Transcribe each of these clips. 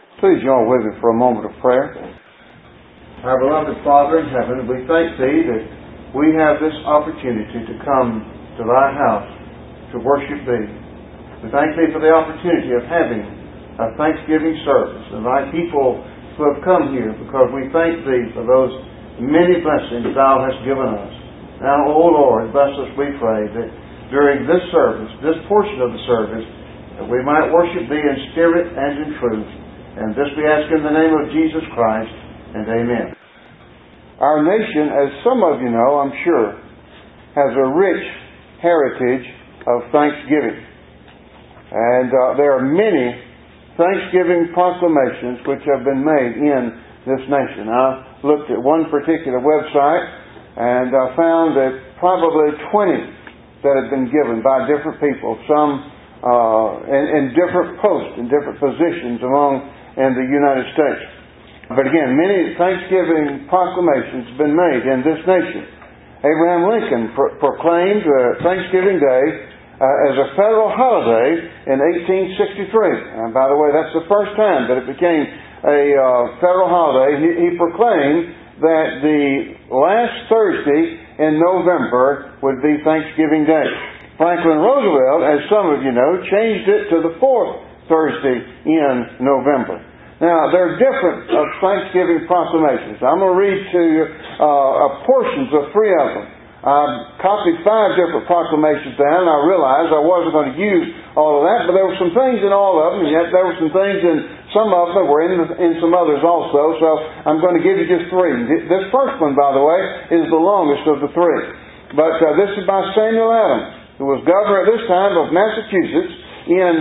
Please join with me for a moment of prayer. Our beloved Father in heaven, we thank Thee that we have this opportunity to come to Thy house to worship Thee. We thank Thee for the opportunity of having a Thanksgiving service and Thy people who have come here, because we thank Thee for those many blessings Thou hast given us. Now, O Lord, bless us, we pray, that during this service, this portion of the service, that we might worship Thee in spirit and in truth. And this we ask in the name of Jesus Christ, and amen. Our nation, as some of you know, I'm sure, has a rich heritage of Thanksgiving. And there are many Thanksgiving proclamations which have been made in this nation. I looked at one particular website and I found that probably 20 that had been given by different people, some in different posts, in different positions in the United States. But again, many Thanksgiving proclamations have been made in this nation. Abraham Lincoln proclaimed Thanksgiving Day as a federal holiday in 1863. And by the way, that's the first time that it became a federal holiday. He proclaimed that the last Thursday in November would be Thanksgiving Day. Franklin Roosevelt, as some of you know, changed it to the fourth Thursday in November. Now, there are different Thanksgiving proclamations. I'm going to read to you portions of 3 of them. I copied 5 different proclamations down, and I realized I wasn't going to use all of that, but there were some things in all of them, and yet there were some things in some of them that were in some others also, so I'm going to give you just 3. This first one, by the way, is the longest of the 3. But this is by Samuel Adams, who was governor at this time of Massachusetts in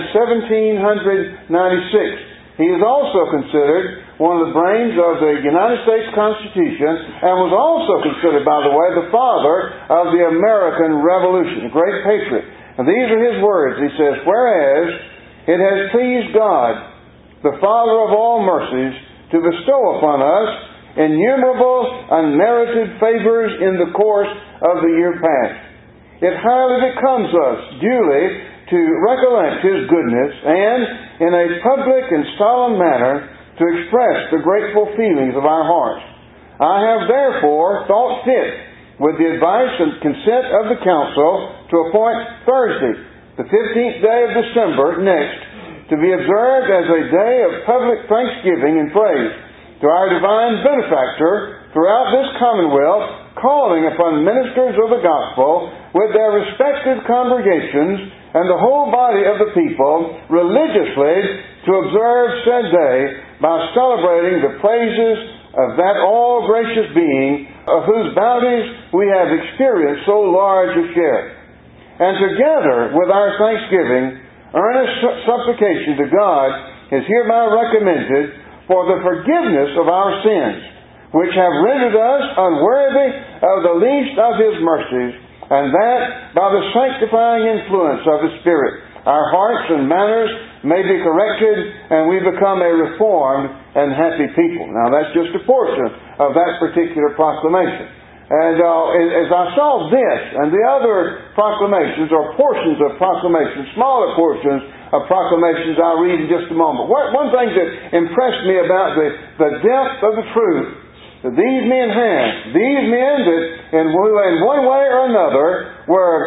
1796. He is also considered one of the brains of the United States Constitution, and was also considered, by the way, the father of the American Revolution, a great patriot. And these are his words. He says, "Whereas it has pleased God, the Father of all mercies, to bestow upon us innumerable unmerited favors in the course of the year past, it highly becomes us duly to recollect His goodness, and in a public and solemn manner to express the grateful feelings of our hearts. I have therefore thought fit, with the advice and consent of the Council, to appoint Thursday, the 15th day of December next, to be observed as a day of public thanksgiving and praise to our divine benefactor throughout this Commonwealth, calling upon ministers of the gospel with their respective congregations and the whole body of the people religiously to observe said day by celebrating the praises of that all-gracious being of whose bounties we have experienced so large a share. And together with our thanksgiving, earnest supplication to God is hereby recommended for the forgiveness of our sins, which have rendered us unworthy of the least of His mercies, and that by the sanctifying influence of the Spirit, our hearts and manners may be corrected, and we become a reformed and happy people." Now, that's just a portion of that particular proclamation. And as I saw this and the other proclamations, or portions of proclamations, smaller portions of proclamations I'll read in just a moment. One thing that impressed me about the depth of the truth that these men had, these men that in one way or another were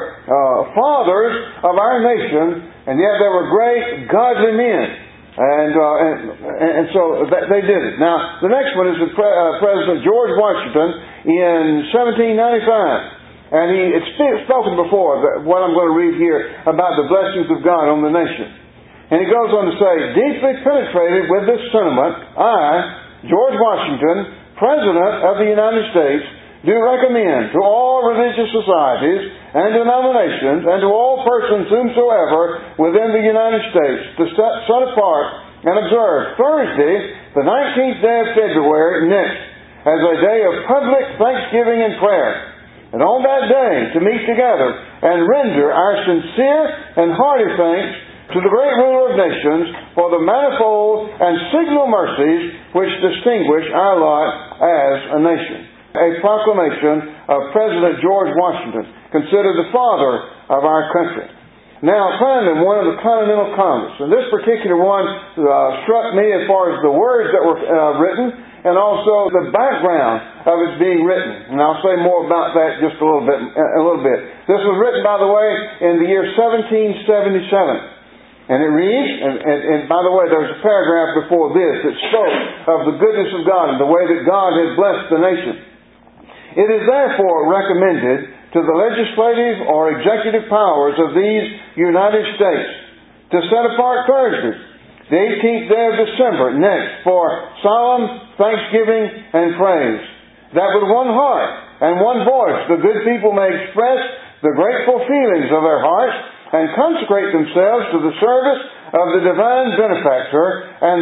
fathers of our nation, and yet they were great, godly men. And so they did it. Now, the next one is President George Washington in 1795. And it's spoken before, what I'm going to read here, about the blessings of God on the nation. And he goes on to say, "Deeply penetrated with this sentiment, I, George Washington, President of the United States, do recommend to all religious societies and denominations and to all persons whomsoever within the United States to set apart and observe Thursday, the 19th day of February next, as a day of public thanksgiving and prayer, and on that day to meet together and render our sincere and hearty thanks to the great ruler of nations for the manifold and signal mercies which distinguish our lot as a nation." A proclamation of President George Washington, considered the father of our country. Now Clarendon, one of the Continental Congress, and this particular one struck me as far as the words that were written, and also the background of its being written. And I'll say more about that just a little bit. This was written, by the way, in the year 1777. And it reads, and by the way, there's a paragraph before this that spoke of the goodness of God and the way that God has blessed the nation. It is therefore recommended to the legislative or executive powers of these United States to set apart Thursday, the 18th day of December next, for solemn thanksgiving and praise, that with one heart and one voice the good people may express the grateful feelings of their hearts and consecrate themselves to the service of the divine benefactor, and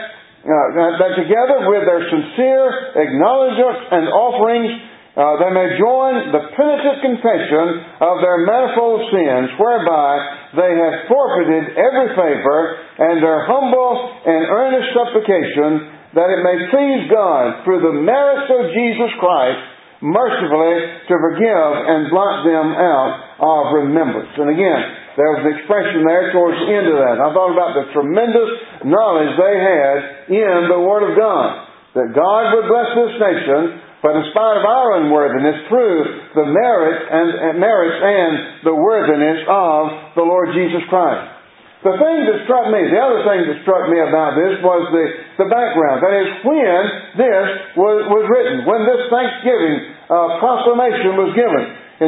that together with their sincere acknowledgments and offerings they may join the penitent confession of their manifold sins, whereby they have forfeited every favor, and their humble and earnest supplication, that it may please God through the merits of Jesus Christ mercifully to forgive and blot them out of remembrance. And again, there was an expression there towards the end of that. I thought about the tremendous knowledge they had in the Word of God, that God would bless this nation, but in spite of our unworthiness, through the merits and the worthiness of the Lord Jesus Christ. The thing that struck me, the other thing that struck me about this was the background. That is, when this was written, when this Thanksgiving proclamation was given in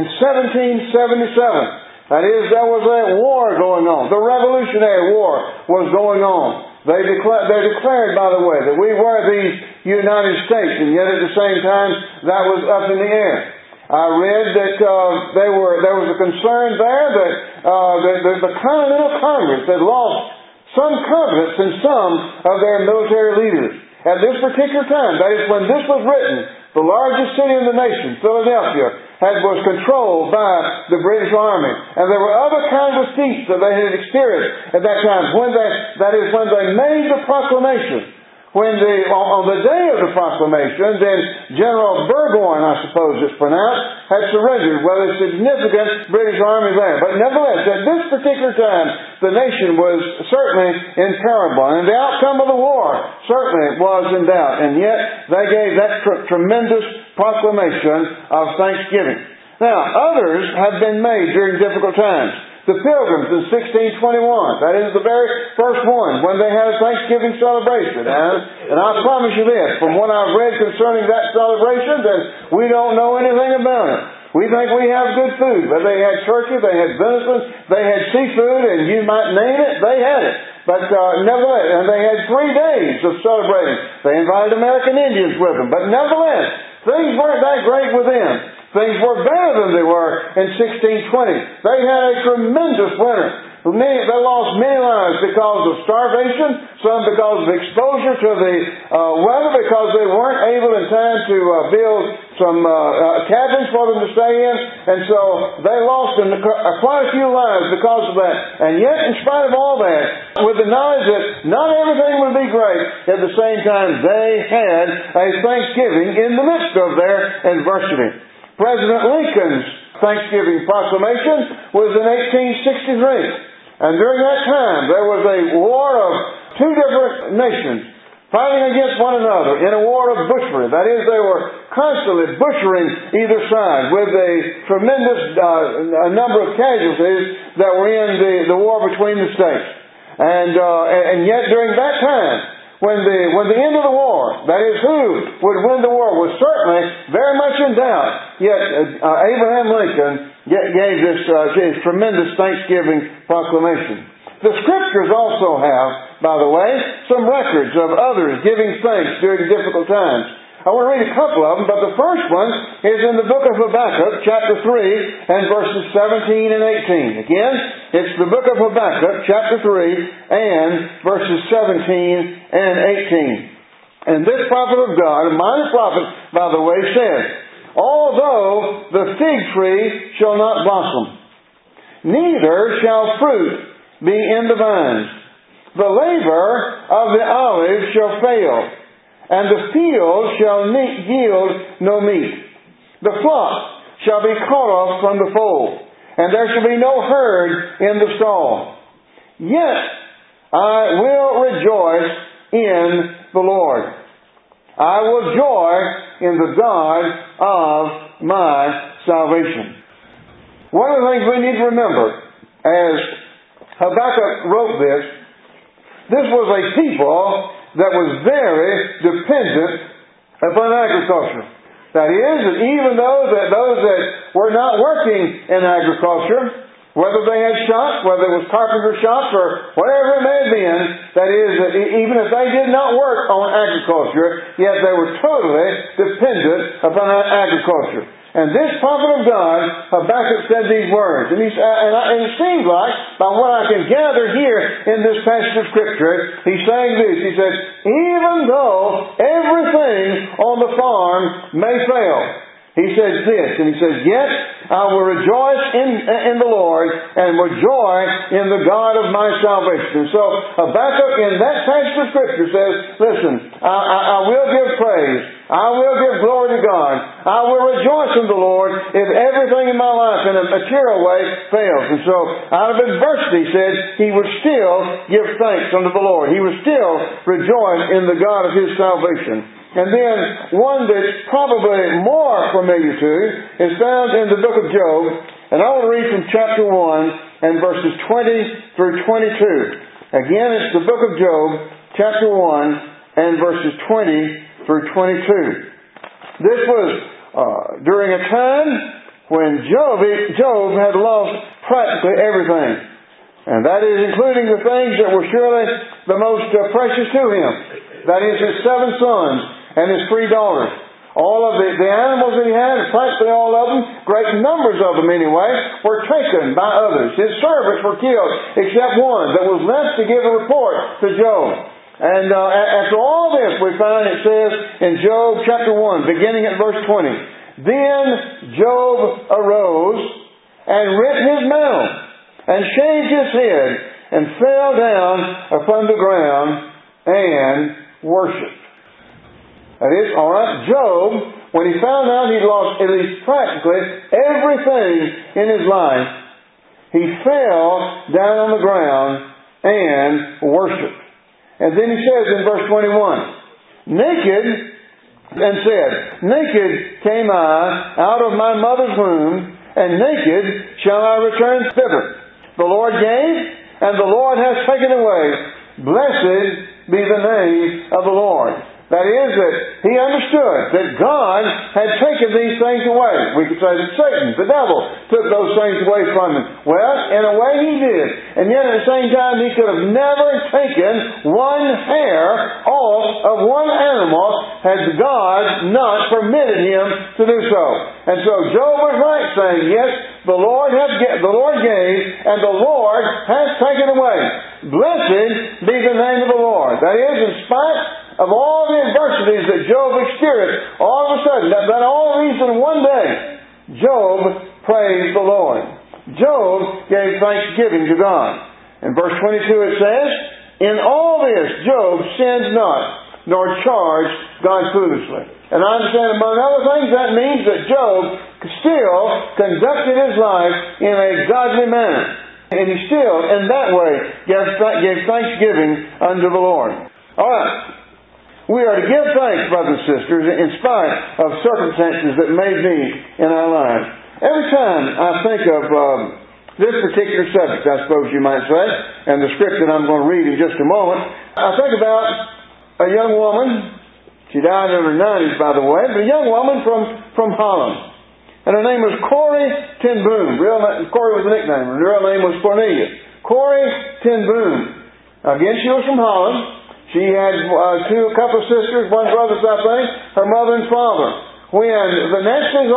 1777. That is, there was a war going on. The Revolutionary War was going on. They declared, by the way, that we were these United States, and yet at the same time, that was up in the air. I read that there was a concern there that the Continental Congress had lost some confidence in some of their military leaders. At this particular time, that is when this was written, the largest city in the nation, Philadelphia, was controlled by the British Army. And there were other kinds of defeats that they had experienced at that time. When they made the proclamation, on the day of the proclamation, then General Burgoyne, I suppose it's pronounced, had surrendered with a significant British army there. But nevertheless, at this particular time, the nation was certainly in peril, and the outcome of the war certainly was in doubt. And yet, they gave that tremendous proclamation of thanksgiving. Now, others have been made during difficult times. The Pilgrims in 1621, that is the very first one, when they had a Thanksgiving celebration. And I promise you this, from what I've read concerning that celebration, that we don't know anything about it. We think we have good food, but they had turkey, they had venison, they had seafood, and you might name it, they had it. But nevertheless, and they had 3 days of celebrating. They invited American Indians with them. But nevertheless, things weren't that great with them. Things were better than they were in 1620. They had a tremendous winter. They lost many lives because of starvation, some because of exposure to the weather, because they weren't able in time to build some cabins for them to stay in. And so they lost quite a few lives because of that. And yet, in spite of all that, with the knowledge that not everything would be great, at the same time, they had a Thanksgiving in the midst of their adversity. President Lincoln's Thanksgiving proclamation was in 1863. And during that time, there was a war of 2 different nations fighting against one another in a war of butchery. That is, they were constantly butchering either side with a tremendous number of casualties that were in the war between the states. And yet during that time, when the end of the war, that is, who would win the war, was certainly very much in doubt. Yet Abraham Lincoln gave this his tremendous Thanksgiving proclamation. The Scriptures also have, by the way, some records of others giving thanks during difficult times. I want to read a couple of them, but the first one is in the book of Habakkuk, chapter 3, and verses 17 and 18. Again, it's the book of Habakkuk, chapter 3, and verses 17 and 18. And this prophet of God, a mighty prophet, by the way, said, "Although the fig tree shall not blossom, neither shall fruit be in the vines, the labor of the olive shall fail, and the field shall yield no meat. The flock shall be cut off from the fold, and there shall be no herd in the stall. Yet I will rejoice in the Lord. I will joy in the God of my salvation. One of the things we need to remember as Habakkuk wrote this was a people that was very dependent upon agriculture. That is, that even those that were not working in agriculture, whether they had shops, whether it was carpenter shops or whatever it may have been, that is, that even if they did not work on agriculture, yet they were totally dependent upon agriculture. And this prophet of God, Habakkuk, said these words. And it seems like, by what I can gather here in this passage of Scripture, he's saying this. He said, even though everything on the farm may fail, he says this, and he says, yet I will rejoice in the Lord and will joy in the God of my salvation. And so Habakkuk in that passage of Scripture says, listen, I will give praise. I will give glory to God. I will rejoice in the Lord if everything in my life in a material way fails. And so out of adversity, he said, he would still give thanks unto the Lord. He would still rejoice in the God of his salvation. And then one that's probably more familiar to is found in the book of Job. And I want to read from chapter 1 and verses 20 through 22. Again, it's the book of Job, chapter 1 and verses 20 through 22. This was during a time when Job had lost practically everything. And that is including the things that were surely the most precious to him. That is his 7 sons and his 3 daughters. All of the animals that he had, practically all of them, great numbers of them anyway, were taken by others. His servants were killed, except one that was left to give a report to Job. And after all this, we find it says in Job chapter 1, beginning at verse 20, Then Job arose and rent his mantle and shaved his head and fell down upon the ground and worshipped. That is, all right, Job, when he found out he'd lost at least practically everything in his life, he fell down on the ground and worshipped. And then he says in verse 21, Naked, and said, Naked came I out of my mother's womb, and naked shall I return thither. The Lord gave, and the Lord has taken away. Blessed be the name of the Lord. That is, that he understood that God had taken these things away. We could say that Satan, the devil, took those things away from him. Well, in a way he did. And yet at the same time, he could have never taken one hair off of one animal had God not permitted him to do so. And so Job was right saying, yes, the Lord gave, and the Lord has taken away. Blessed be the name of the Lord. That is, in spite of all the adversities that Job experienced, all of a sudden, that all these in one day, Job praised the Lord. Job gave thanksgiving to God. In verse 22 it says, In all this Job sinned not, nor charged God foolishly. And I understand, among other things, that means that Job still conducted his life in a godly manner. And he still, in that way, gave thanksgiving unto the Lord. All right. We are to give thanks, brothers and sisters, in spite of circumstances that may be in our lives. Every time I think of this particular subject, I suppose you might say, and the script that I'm going to read in just a moment, I think about a young woman. She died in her 90s, by the way, but a young woman from Holland. And her name was Corrie ten Boom. Corrie was a nickname. Her real name was Cornelia. Corrie ten Boom. Again, she was from Holland. She had a couple of sisters, one brother, I think, her mother and father. When the Nazis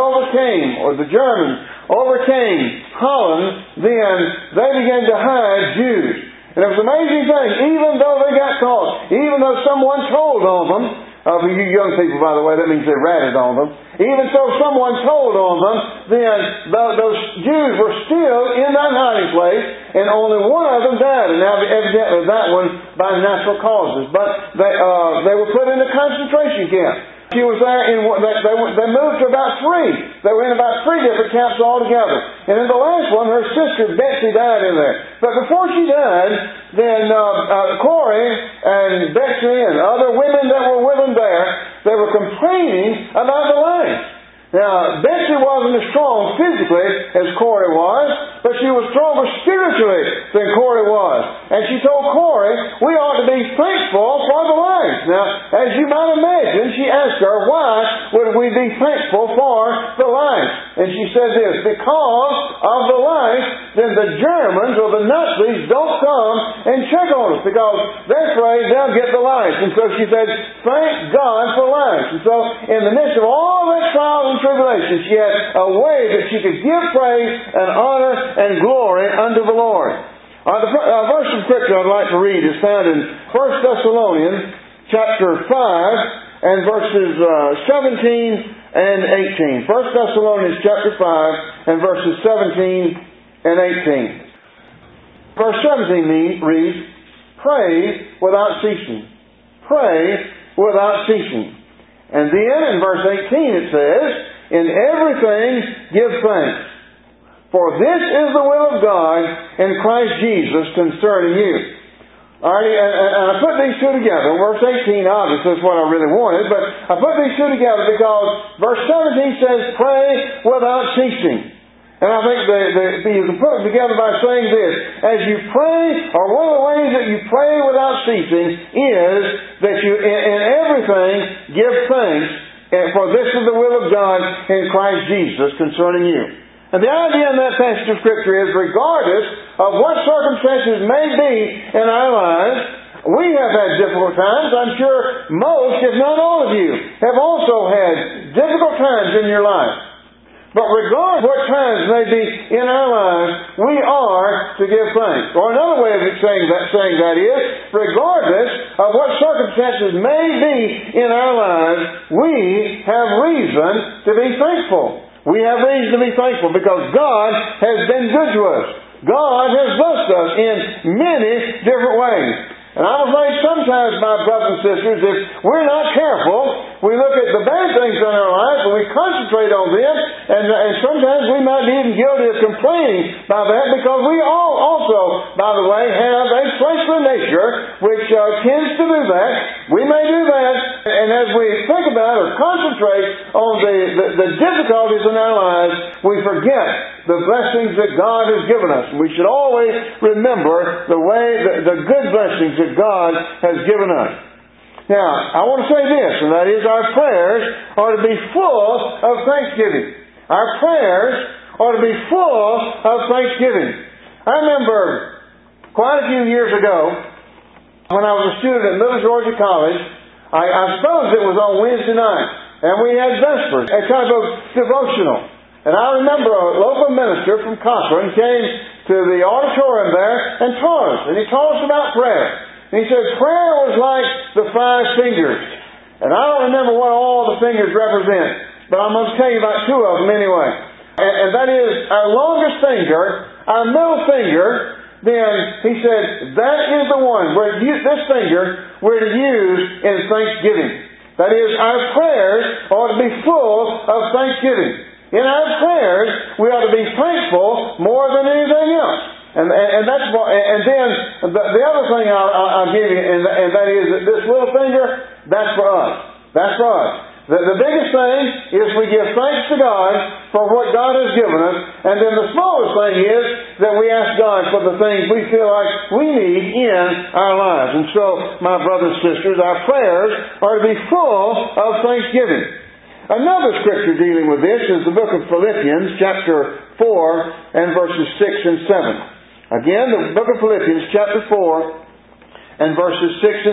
or the Germans overcame Holland, then they began to hide Jews. And it was an amazing thing, even though they got caught, even though someone told on them, for you young people, by the way, that means they ratted on them. Even so, someone told on them, then those Jews were still in that hiding place, and only one of them died. And now, evidently, that one by natural causes. But they were put in a concentration camp. She was there they moved to about 3. They were in about 3 different camps altogether. And in the last one, her sister Betsy died in there. But before she died, then Corey and Betsy and other women that were with them there, they were complaining about the lice. Now, Betsy wasn't as strong physically as Corey was, but she was stronger spiritually than Corey was. And she told Corey, we ought to be thankful for the lice. Now, as you might imagine, she asked her, why would we be thankful for the lice? And she said this, because of the lice, then the Germans or the Nazis don't come and check on us, because they're afraid they'll get the lice. And so she said, thank God for lice. And so, in the midst of all that trial and tribulation, she had a way that she could give praise and honor and glory unto the Lord. The verse of Scripture I'd like to read is found in 1 Thessalonians chapter 5 and verses 17 and 18. 1 Thessalonians chapter 5 and verses 17 and 18. Verse 17 reads, pray without ceasing. Pray without ceasing. And then in verse 18 it says, in everything give thanks, for this is the will of God in Christ Jesus concerning you. Alright, and I put these two together. Verse 18 obviously is what I really wanted, but I put these two together because verse 17 says, pray without ceasing. And I think you can put it together by saying this, as you pray, or one of the ways that you pray without ceasing is that you, in everything, give thanks, for this is the will of God in Christ Jesus concerning you. And the idea in that passage of Scripture is, regardless of what circumstances may be in our lives, we have had difficult times. I'm sure most, if not all of you, have also had difficult times in your life. But regardless of what times may be in our lives, we are to give thanks. Or another way of saying that is, regardless of what circumstances may be in our lives, we have reason to be thankful. We have reason to be thankful because God has been good to us. God has blessed us in many different ways. And I was like, sometimes, my brothers and sisters, if we're not careful, we look at the bad things in our life and we concentrate on them, and sometimes we might be even guilty of complaining by that, because we all also, by the way, have a fleshly nature which tends to do that. We may do that, and as we think about or concentrate on the difficulties in our lives, we forget the blessings that God has given us. We should always remember the good blessings that God has given us. Now, I want to say this, and that is our prayers are to be full of thanksgiving. Our prayers are to be full of thanksgiving. I remember quite a few years ago, when I was a student at Middle Georgia College, I suppose it was on Wednesday night, and we had Vespers, a type of devotional. And I remember a local minister from Cochrane came to the auditorium there and taught us. And he taught us about prayer. And he said prayer was like the 5 fingers. And I don't remember what all the fingers represent, but I'm going to tell you about 2 of them anyway. And that is our longest finger, our middle finger. Then he said that is the one where this finger we're to use in thanksgiving. That is, our prayers ought to be full of thanksgiving. In our prayers, we ought to be thankful more than anything else. And that's what, and then the other thing I'll give you, and that is that this little finger, that's for us. That's for us. The biggest thing is we give thanks to God for what God has given us, and then the smallest thing is that we ask God for the things we feel like we need in our lives. And so, my brothers and sisters, our prayers are to be full of thanksgiving. Another scripture dealing with this is the book of Philippians, chapter 4, and verses 6 and 7. Again, the book of Philippians, chapter 4, and verses 6 and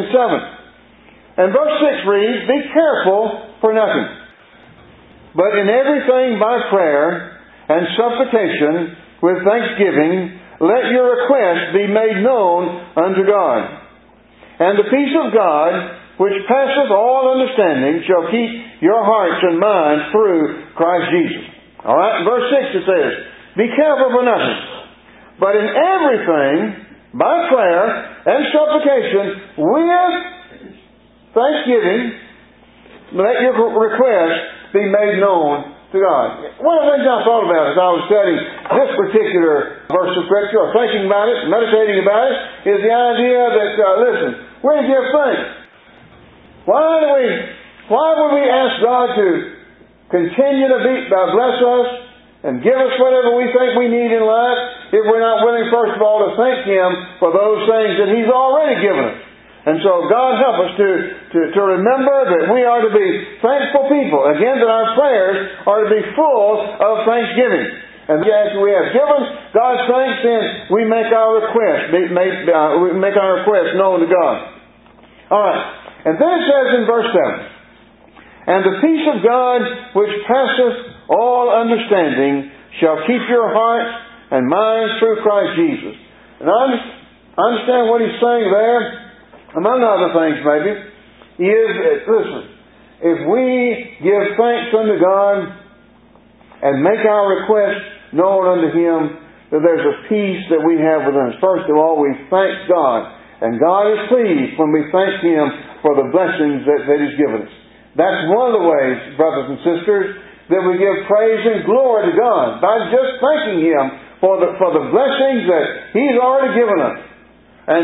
7. And verse 6 reads, be careful for nothing, but in everything by prayer and supplication with thanksgiving, let your requests be made known unto God. And the peace of God, which passeth all understanding, shall keep your hearts and minds through Christ Jesus. Alright, verse 6 it says, be careful for nothing, but in everything, by prayer and supplication, with thanksgiving, let your request be made known to God. One of the things I thought about as I was studying this particular verse of Scripture, or thinking about it, meditating about it, is the idea that, listen, we give thanks. Why would we ask God to continue to bless us and give us whatever we think we need in life if we're not willing, first of all, to thank Him for those things that He's already given us? And so God help us to remember that we are to be thankful people. Again, that our prayers are to be full of thanksgiving. And after we have given God's thanks, then we make our request, we make our request known to God. All right. And then it says in verse 7, "And the peace of God, which passeth all understanding, shall keep your hearts and minds through Christ Jesus." And I understand what he's saying there. Among other things, maybe, is, listen, if we give thanks unto God and make our requests known unto Him, that there's a peace that we have within us. First of all, we thank God. And God is pleased when we thank Him for the blessings that He's given us. That's one of the ways, brothers and sisters, that we give praise and glory to God, by just thanking Him for the blessings that He's already given us. And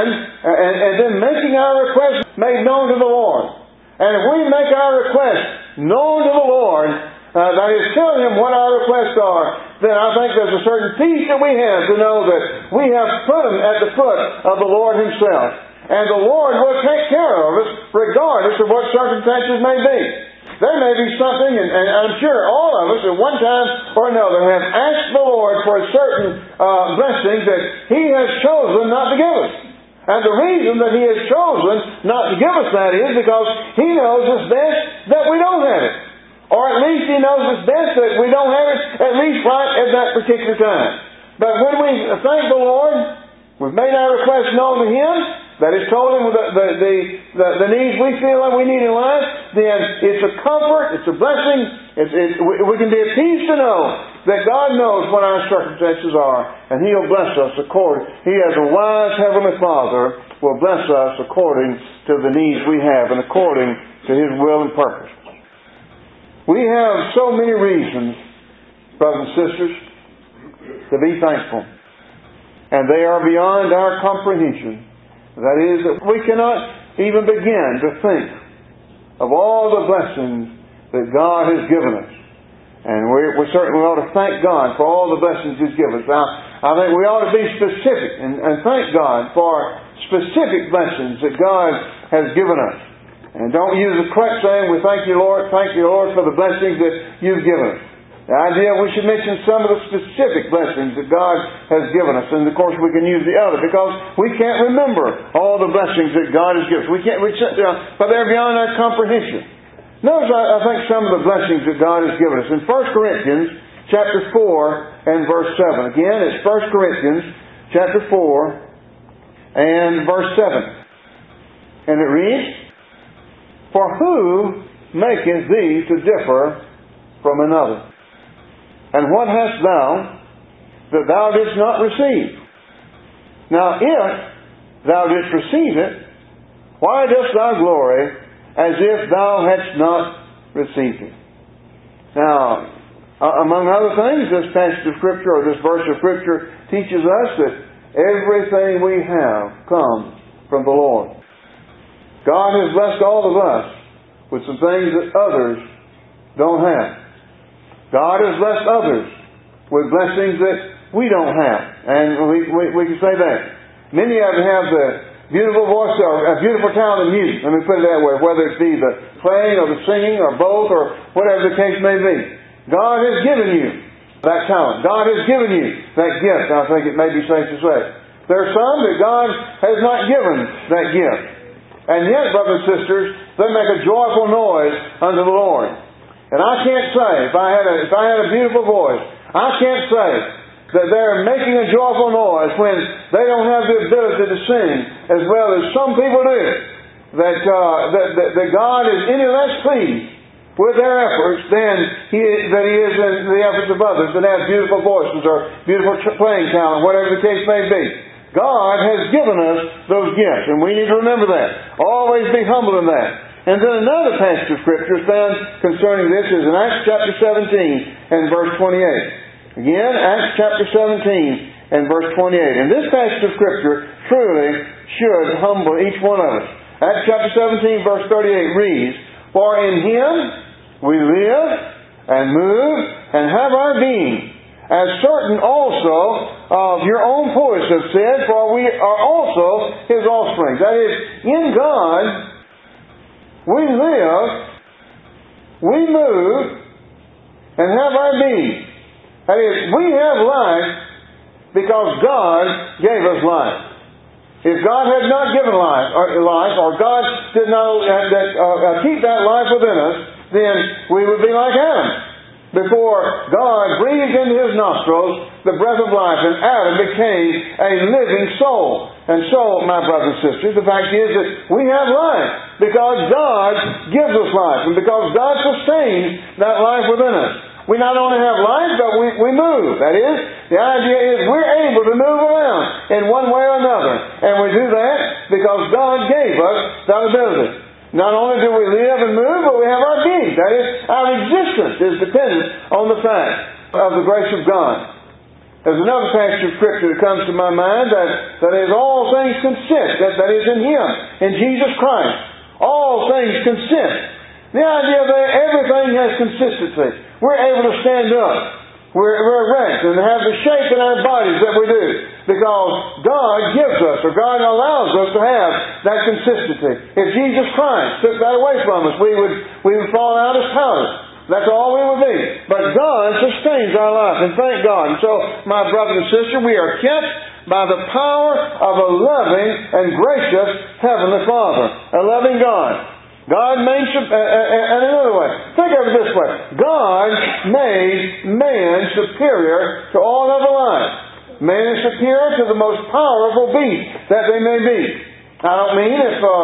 then making our requests made known to the Lord. And if we make our requests known to the Lord, that is, telling Him what our requests are, then I think there's a certain peace that we have to know that we have put them at the foot of the Lord Himself. And the Lord will take care of us regardless of what circumstances may be. There may be something, and I'm sure all of us at one time or another have asked the Lord for a certain blessing that He has chosen not to give us. And the reason that He has chosen not to give us that is because He knows it's best that we don't have it. Or at least He knows it's best that we don't have it, at least right at that particular time. But when we thank the Lord, we've made our request known to Him, that is, told Him the needs we feel like we need in life, then it's a comfort, it's a blessing, we can be at peace to know that God knows what our circumstances are, and He'll bless us according. He, as a wise Heavenly Father, will bless us according to the needs we have and according to His will and purpose. We have so many reasons, brothers and sisters, to be thankful. And they are beyond our comprehension. That is, that we cannot even begin to think of all the blessings that God has given us. And we certainly ought to thank God for all the blessings He's given us. Now, I think we ought to be specific and thank God for specific blessings that God has given us. And don't use the correct saying, we thank you, Lord, for the blessings that You've given us. The idea we should mention some of the specific blessings that God has given us. And of course we can use the other because we can't remember all the blessings that God has given us. But they're beyond our comprehension. Notice I think some of the blessings that God has given us. In 1 Corinthians chapter 4 and verse 7. Again, it's 1 Corinthians chapter 4 and verse 7. And it reads, "For who maketh thee to differ from another? And what hast thou that thou didst not receive? Now if thou didst receive it, why dost thou glory as if thou hadst not received it?" Now, among other things, this passage of Scripture, or this verse of Scripture, teaches us that everything we have comes from the Lord. God has blessed all of us with some things that others don't have. God has blessed others with blessings that we don't have. And we can say that. Many of them have the beautiful voice or a beautiful talent in music. Let me put it that way. Whether it be the playing or the singing or both or whatever the case may be. God has given you that talent. God has given you that gift. I think it may be safe to say. There are some that God has not given that gift. And yet, brothers and sisters, they make a joyful noise unto the Lord. And I can't say, if I had a beautiful voice, I can't say that they're making a joyful noise when they don't have the ability to sing as well as some people do. That God is any less pleased with their efforts than He is in the efforts of others that have beautiful voices or beautiful playing talent, whatever the case may be. God has given us those gifts, and we need to remember that. Always be humble in that. And then another passage of Scripture found concerning this is in Acts chapter 17 and verse 28. Again, Acts chapter 17 and verse 28. And this passage of Scripture truly should humble each one of us. Acts chapter 17 verse 38 reads, "For in Him we live and move and have our being, as certain also of your own poets have said, for we are also His offspring." That is, in God, we live, we move, and have our being. That is, we have life because God gave us life. If God had not given life, or God did not keep that life within us, then we would be like Adam. Before God breathed into his nostrils the breath of life, and Adam became a living soul. And so, my brothers and sisters, the fact is that we have life because God gives us life, and because God sustains that life within us. We not only have life, but we move. That is, the idea is we're able to move around in one way or another. And we do that because God gave us that ability. Not only do we live and move, but we have our being. That is, our existence is dependent on the fact of the grace of God. There's another passage of Scripture that comes to my mind that is all things consist. That is in Him, in Jesus Christ. All things consist. The idea that everything has consistency. We're able to stand up. We're erect and have the shape in our bodies that we do. Because God gives us, or God allows us to have that consistency. If Jesus Christ took that away from us, we would fall out as powder. That's all we would be. But God sustains our life, and thank God. And so, my brother and sister, we are kept by the power of a loving and gracious Heavenly Father, a loving God. God made, and another way, think of it this way. God made man superior to all other life. Man is superior to the most powerful beast that they may be. I don't mean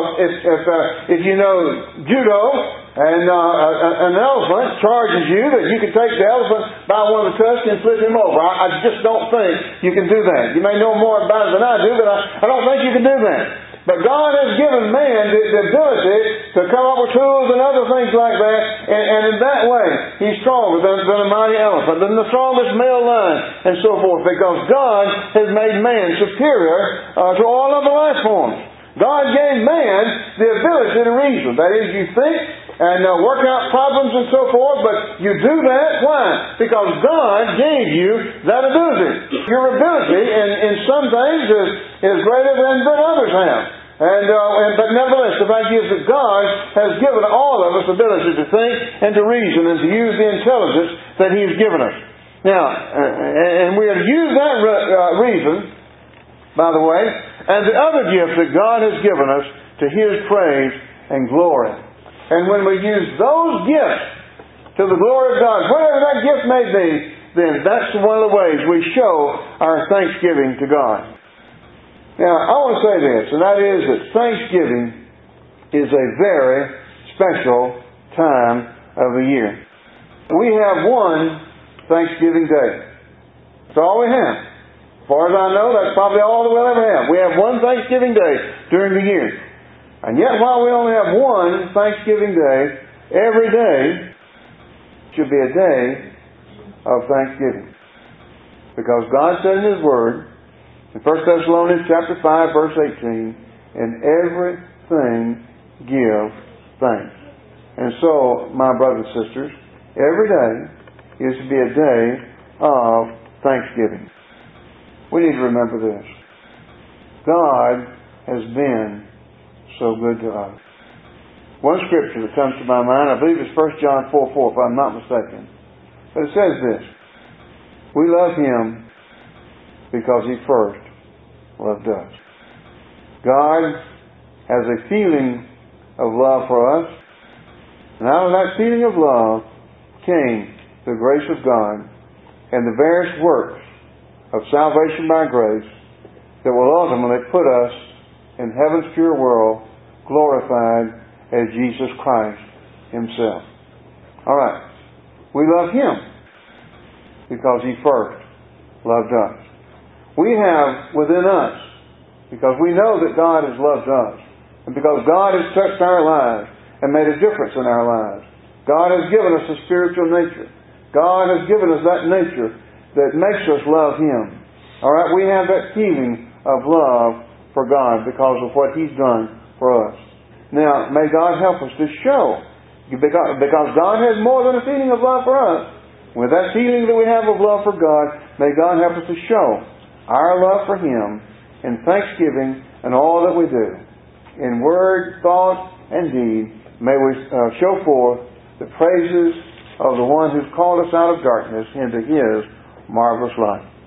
if you know judo and an elephant charges you that you can take the elephant by one of the tusks and flip him over. I just don't think you can do that. You may know more about it than I do, but I don't think you can do that. But God has given man the ability to come up with tools and other things like that, and in that way, he's stronger than a mighty elephant, than the strongest male lion, and so forth, because God has made man superior to all other life forms. God gave man the ability to reason. That is, you think and work out problems and so forth, but you do that, why? Because God gave you that ability. Your ability in some things is greater than others have. But nevertheless, the fact is that God has given all of us ability to think and to reason and to use the intelligence that He has given us. Now, and we are to use that reason, by the way, and the other gifts that God has given us to His praise and glory. And when we use those gifts to the glory of God, whatever that gift may be, then that's one of the ways we show our thanksgiving to God. Now, I want to say this, and that is that Thanksgiving is a very special time of the year. We have one Thanksgiving Day. That's all we have. As far as I know, that's probably all that we'll ever have. We have one Thanksgiving Day during the year. And yet, while we only have one Thanksgiving Day, every day should be a day of thanksgiving. Because God said in His Word, in 1 Thessalonians chapter 5, verse 18, "In everything give thanks." And so, my brothers and sisters, every day is to be a day of thanksgiving. We need to remember this. God has been so good to us. One scripture that comes to my mind, I believe it's 1 John 4:4, if I'm not mistaken. But it says this: we love Him because He first loved us. God has a feeling of love for us. And out of that feeling of love came the grace of God and the various works of salvation by grace that will ultimately put us in heaven's pure world, glorified as Jesus Christ Himself. Alright. We love Him because He first loved us. We have within us, because we know that God has loved us, and because God has touched our lives and made a difference in our lives. God has given us a spiritual nature. God has given us that nature that makes us love Him. All right, we have that feeling of love for God because of what He's done for us. Now, may God help us to show, because God has more than a feeling of love for us. With that feeling that we have of love for God, may God help us to show our love for Him in thanksgiving and all that we do. In word, thought, and deed, may we show forth the praises of the one who's called us out of darkness into His marvelous light.